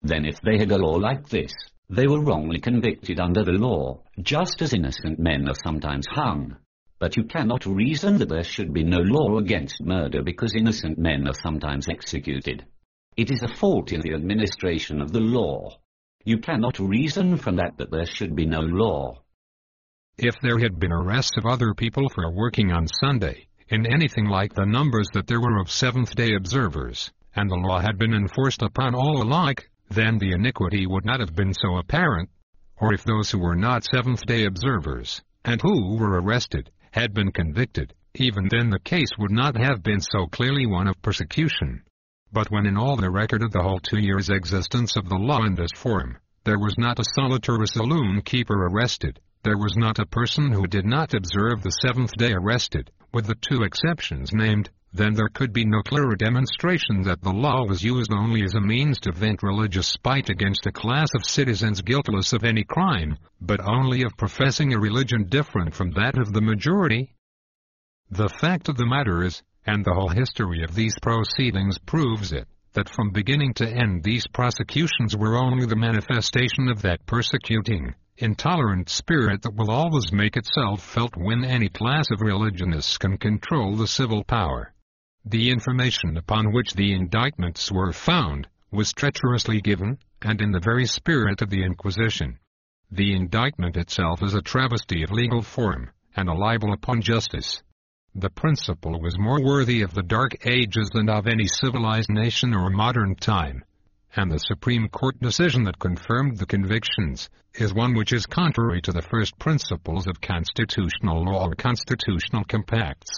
Then if they had a law like this, they were wrongly convicted under the law, just as innocent men are sometimes hung. But you cannot reason that there should be no law against murder because innocent men are sometimes executed. It is a fault in the administration of the law. You cannot reason from that there should be no law. If there had been arrests of other people for working on Sunday, in anything like the numbers that there were of Seventh-day observers, and the law had been enforced upon all alike, then the iniquity would not have been so apparent. Or if those who were not Seventh-day observers, and who were arrested, had been convicted, even then the case would not have been so clearly one of persecution. But when in all the record of the whole 2 years' existence of the law in this form, there was not a solitary saloon keeper arrested, there was not a person who did not observe the seventh day arrested, with the 2 exceptions named, then there could be no clearer demonstration that the law was used only as a means to vent religious spite against a class of citizens guiltless of any crime, but only of professing a religion different from that of the majority. The fact of the matter is, and the whole history of these proceedings proves it, that from beginning to end these prosecutions were only the manifestation of that persecuting, intolerant spirit that will always make itself felt when any class of religionists can control the civil power. The information upon which the indictments were found was treacherously given, and in the very spirit of the Inquisition. The indictment itself is a travesty of legal form, and a libel upon justice. The principle was more worthy of the Dark Ages than of any civilized nation or modern time, and the Supreme Court decision that confirmed the convictions is one which is contrary to the first principles of constitutional law or constitutional compacts.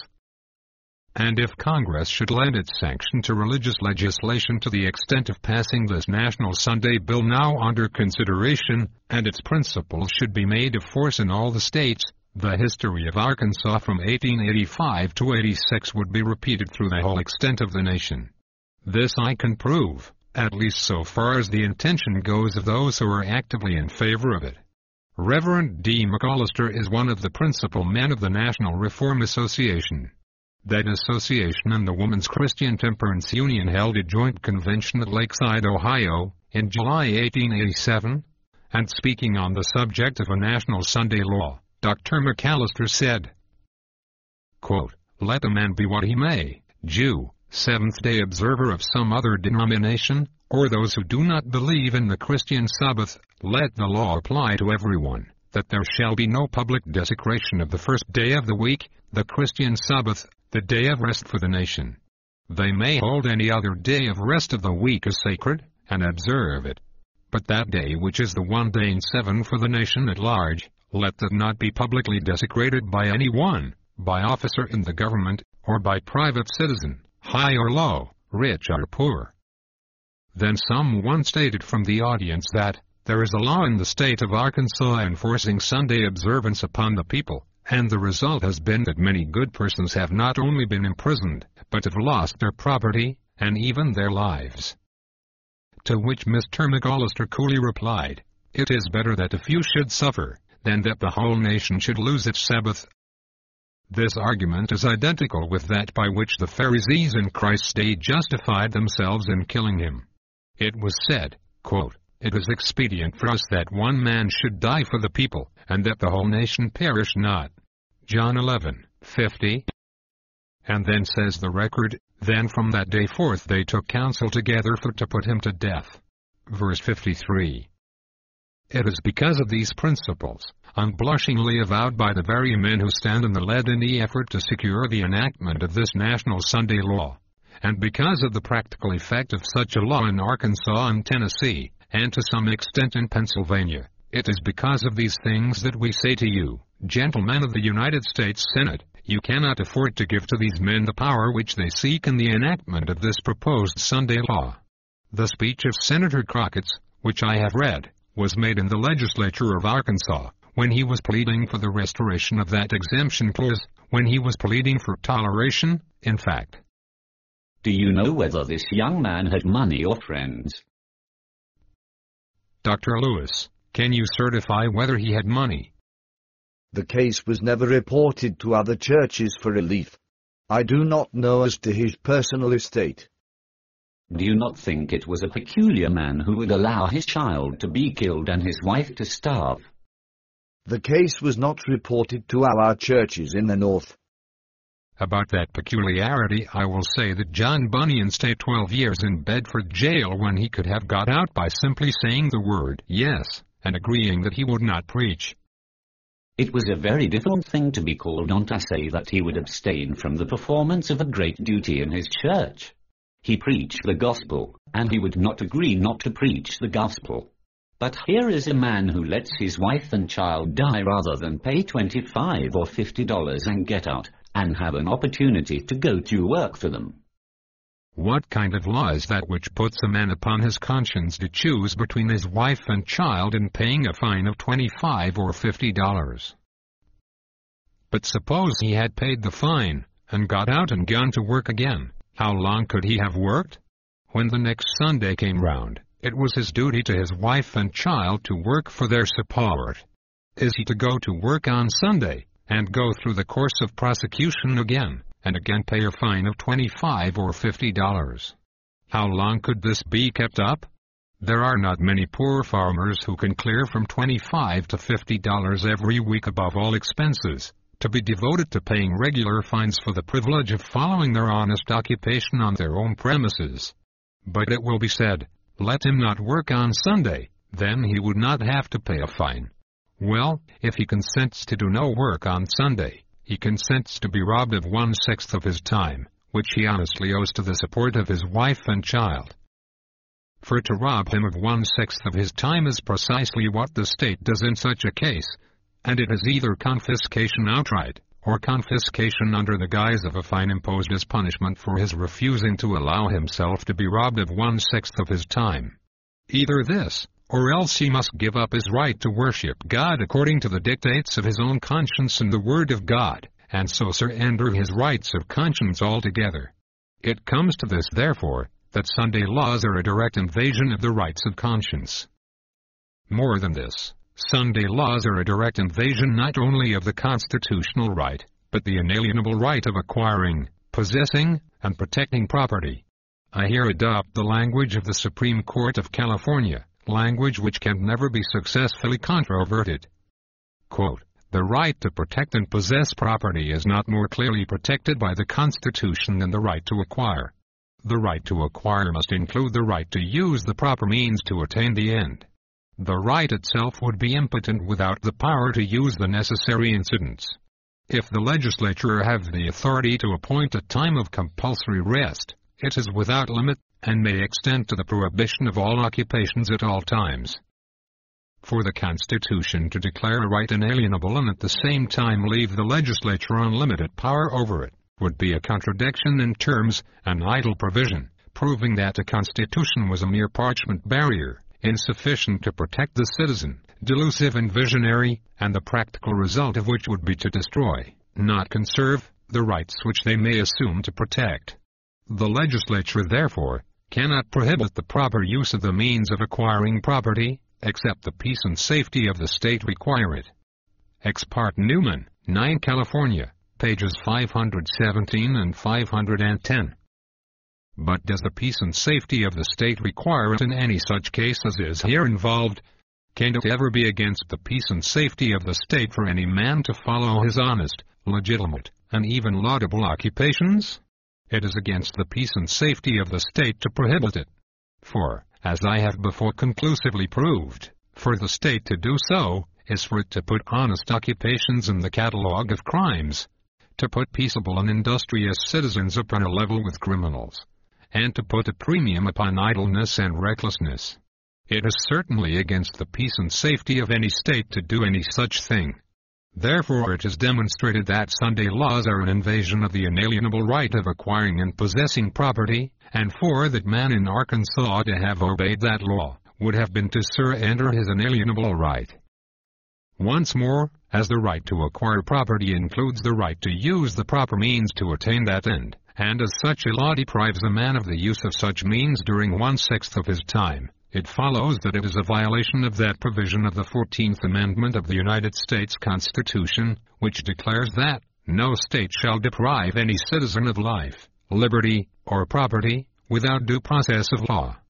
And if Congress should lend its sanction to religious legislation to the extent of passing this National Sunday Bill now under consideration, and its principles should be made of force in all the states, the history of Arkansas from 1885 to 86 would be repeated through the whole extent of the nation. This I can prove, at least so far as the intention goes of those who are actively in favor of it. Reverend D. McAllister is one of the principal men of the National Reform Association. That association and the Women's Christian Temperance Union held a joint convention at Lakeside, Ohio, in July 1887, and speaking on the subject of a national Sunday law, Dr. McAllister said, quote, "Let a man be what he may, Jew, Seventh-day observer of some other denomination, or those who do not believe in the Christian Sabbath, let the law apply to everyone, that there shall be no public desecration of the first day of the week, the Christian Sabbath, the day of rest for the nation. They may hold any other day of rest of the week as sacred, and observe it. But that day which is the one day in 7 for the nation at large, let that not be publicly desecrated by any one, by officer in the government, or by private citizen, high or low, rich or poor." Then someone stated from the audience that, there is a law in the state of Arkansas enforcing Sunday observance upon the people, and the result has been that many good persons have not only been imprisoned, but have lost their property, and even their lives. To which Mr. McAllister coolly replied, "It is better that a few should suffer, than that the whole nation should lose its Sabbath." This argument is identical with that by which the Pharisees in Christ's day justified themselves in killing him. It was said, quote, "It is expedient for us that one man should die for the people, and that the whole nation perish not." John 11:50. And then says the record, "Then from that day forth they took counsel together to put him to death." Verse 53. It is because of these principles, unblushingly avowed by the very men who stand in the lead in the effort to secure the enactment of this national Sunday law, and because of the practical effect of such a law in Arkansas and Tennessee, and to some extent in Pennsylvania, it is because of these things that we say to you, gentlemen of the United States Senate, you cannot afford to give to these men the power which they seek in the enactment of this proposed Sunday law. The speech of Senator Crockett's, which I have read, was made in the legislature of Arkansas, when he was pleading for the restoration of that exemption clause, when he was pleading for toleration, in fact. Do you know whether this young man had money or friends? Dr. Lewis, can you certify whether he had money? The case was never reported to other churches for relief. I do not know as to his personal estate. Do you not think it was a peculiar man who would allow his child to be killed and his wife to starve? The case was not reported to our churches in the north. About that peculiarity I will say that John Bunyan stayed 12 years in Bedford jail when he could have got out by simply saying the word yes, and agreeing that he would not preach. It was a very difficult thing to be called on to say that he would abstain from the performance of a great duty in his church. He preached the gospel, and he would not agree not to preach the gospel. But here is a man who lets his wife and child die rather than pay $25 or $50 and get out, and have an opportunity to go to work for them. What kind of law is that which puts a man upon his conscience to choose between his wife and child and paying a fine of $25 or $50? But suppose he had paid the fine, and got out and gone to work again. How long could he have worked? When the next Sunday came round, it was his duty to his wife and child to work for their support. Is he to go to work on Sunday, and go through the course of prosecution again, and again pay a fine of $25 or $50? How long could this be kept up? There are not many poor farmers who can clear from $25 to $50 every week above all expenses, to be devoted to paying regular fines for the privilege of following their honest occupation on their own premises. But it will be said, let him not work on Sunday, then he would not have to pay a fine. Well, if he consents to do no work on Sunday, he consents to be robbed of 1/6 of his time, which he honestly owes to the support of his wife and child. For to rob him of 1/6 of his time is precisely what the state does in such a case, and it is either confiscation outright, or confiscation under the guise of a fine imposed as punishment for his refusing to allow himself to be robbed of 1/6 of his time. Either this, or else he must give up his right to worship God according to the dictates of his own conscience and the Word of God, and so surrender his rights of conscience altogether. It comes to this, therefore, that Sunday laws are a direct invasion of the rights of conscience. More than this, Sunday laws are a direct invasion not only of the constitutional right, but the inalienable right of acquiring, possessing, and protecting property. I here adopt the language of the Supreme Court of California, language which can never be successfully controverted. Quote, "The right to protect and possess property is not more clearly protected by the Constitution than the right to acquire. The right to acquire must include the right to use the proper means to attain the end. The right itself would be impotent without the power to use the necessary incidents. If the legislature have the authority to appoint a time of compulsory rest, it is without limit, and may extend to the prohibition of all occupations at all times. For the Constitution to declare a right inalienable and at the same time leave the legislature unlimited power over it, would be a contradiction in terms, an idle provision, proving that the Constitution was a mere parchment barrier, insufficient to protect the citizen, delusive and visionary, and the practical result of which would be to destroy, not conserve, the rights which they may assume to protect. The legislature, therefore, cannot prohibit the proper use of the means of acquiring property, except the peace and safety of the state require it." Ex parte Newman, 9 California, pages 517 and 510. But does the peace and safety of the state require it in any such case as is here involved? Can it ever be against the peace and safety of the state for any man to follow his honest, legitimate, and even laudable occupations? It is against the peace and safety of the state to prohibit it. For, as I have before conclusively proved, for the state to do so, is for it to put honest occupations in the catalogue of crimes, to put peaceable and industrious citizens upon a level with criminals, and to put a premium upon idleness and recklessness. It is certainly against the peace and safety of any state to do any such thing. Therefore it is demonstrated that Sunday laws are an invasion of the inalienable right of acquiring and possessing property, and for that man in Arkansas to have obeyed that law, would have been to surrender his inalienable right. Once more, as the right to acquire property includes the right to use the proper means to attain that end, and as such a law deprives a man of the use of such means during 1/6 of his time, it follows that it is a violation of that provision of the 14th Amendment of the United States Constitution, which declares that no state shall deprive any citizen of life, liberty, or property, without due process of law.